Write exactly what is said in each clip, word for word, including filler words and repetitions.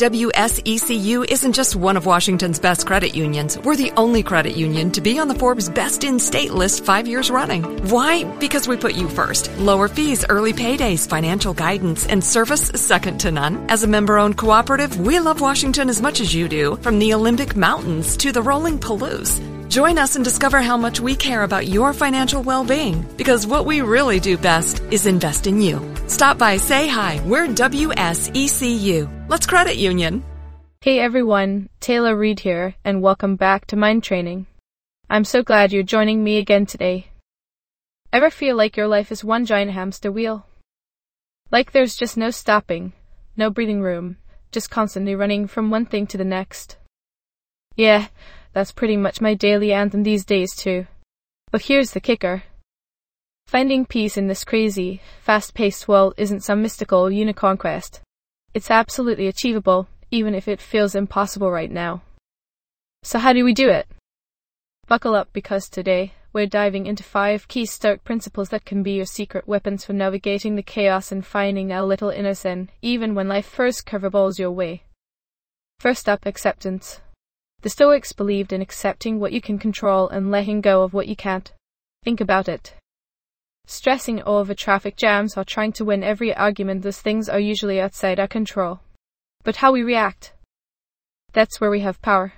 W S E C U isn't just one of Washington's best credit unions. We're the only credit union to be on the Forbes Best in State list five years running. Why? Because we put you first. Lower fees, early paydays, financial guidance, and service second to none. As a member-owned cooperative, we love Washington as much as you do, from the Olympic Mountains to the rolling Palouse. Join us and discover how much we care about your financial well-being, because what we really do best is invest in you. Stop by, say hi. We're W S E C U. Let's credit union. Hey everyone, Taylor Reed here, and welcome back to Mind Training. I'm so glad you're joining me again today. Ever feel like your life is one giant hamster wheel? Like there's just no stopping, no breathing room, just constantly running from one thing to the next? Yeah, that's pretty much my daily anthem these days too. But here's the kicker. Finding peace in this crazy, fast-paced world isn't some mystical unicorn quest. It's absolutely achievable, even if it feels impossible right now. So how do we do it? Buckle up, because today, we're diving into five key Stoic principles that can be your secret weapons for navigating the chaos and finding a little inner zen, even when life throws curveballs your way. First up, acceptance. The Stoics believed in accepting what you can control and letting go of what you can't. Think about it. Stressing over traffic jams or trying to win every argument, those things are usually outside our control. But how we react, that's where we have power.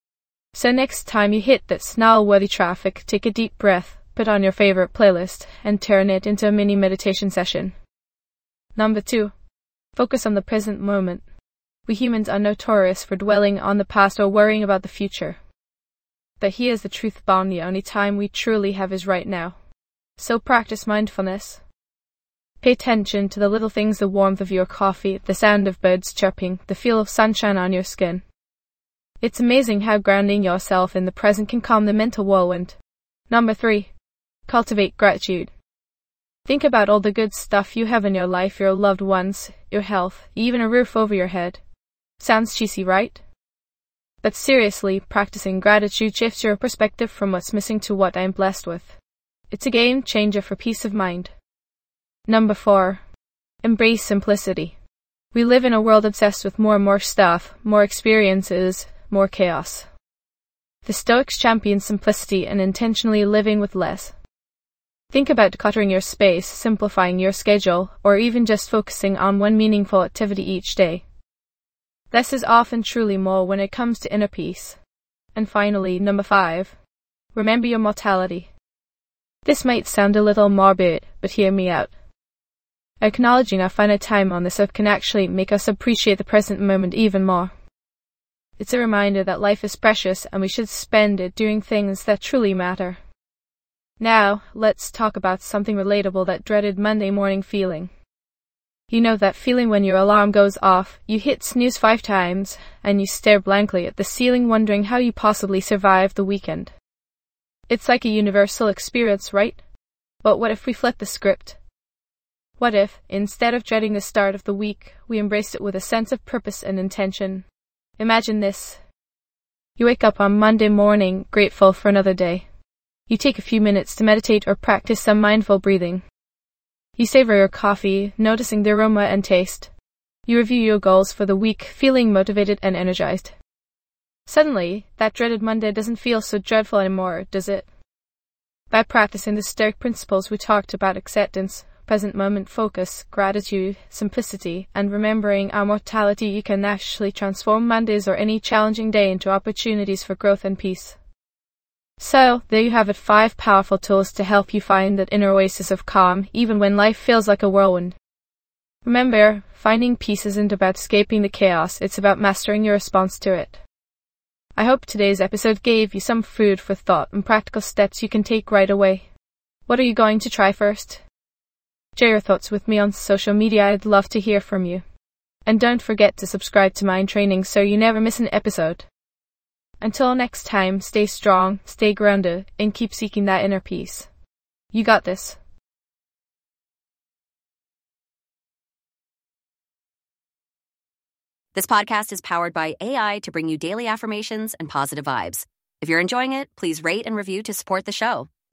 So next time you hit that snarl-worthy traffic, take a deep breath, put on your favorite playlist, and turn it into a mini meditation session. Number two, focus on the present moment. We humans are notorious for dwelling on the past or worrying about the future. But here's the truth bomb: the only time we truly have is right now. So practice mindfulness. Pay attention to the little things: the warmth of your coffee, the sound of birds chirping, the feel of sunshine on your skin. It's amazing how grounding yourself in the present can calm the mental whirlwind. Number three, cultivate gratitude. Think about all the good stuff you have in your life: your loved ones, your health, even a roof over your head. Sounds cheesy, right? But seriously, practicing gratitude shifts your perspective from what's missing to what I'm blessed with. It's a game changer for peace of mind. Number four, embrace simplicity. We live in a world obsessed with more and more stuff, more experiences, more chaos. The Stoics champion simplicity and intentionally living with less. Think about decluttering your space, simplifying your schedule, or even just focusing on one meaningful activity each day. Less is often truly more when it comes to inner peace. And finally, number five, remember your mortality. This might sound a little morbid, but hear me out. Acknowledging our finite time on this earth can actually make us appreciate the present moment even more. It's a reminder that life is precious and we should spend it doing things that truly matter. Now, let's talk about something relatable: that dreaded Monday morning feeling. You know that feeling when your alarm goes off, you hit snooze five times, and you stare blankly at the ceiling wondering how you possibly survived the weekend. It's like a universal experience, right? But what if we flip the script? What if, instead of dreading the start of the week, we embraced it with a sense of purpose and intention? Imagine this. You wake up on Monday morning, grateful for another day. You take a few minutes to meditate or practice some mindful breathing. You savor your coffee, noticing the aroma and taste. You review your goals for the week, feeling motivated and energized. Suddenly, that dreaded Monday doesn't feel so dreadful anymore, does it? By practicing the Stoic principles we talked about: acceptance, present moment focus, gratitude, simplicity, and remembering our mortality, you can actually transform Mondays or any challenging day into opportunities for growth and peace. So, there you have it, five powerful tools to help you find that inner oasis of calm, even when life feels like a whirlwind. Remember, finding peace isn't about escaping the chaos, it's about mastering your response to it. I hope today's episode gave you some food for thought and practical steps you can take right away. What are you going to try first? Share your thoughts with me on social media, I'd love to hear from you. And don't forget to subscribe to Mind Training so you never miss an episode. Until next time, stay strong, stay grounded, and keep seeking that inner peace. You got this. This podcast is powered by A I to bring you daily affirmations and positive vibes. If you're enjoying it, please rate and review to support the show.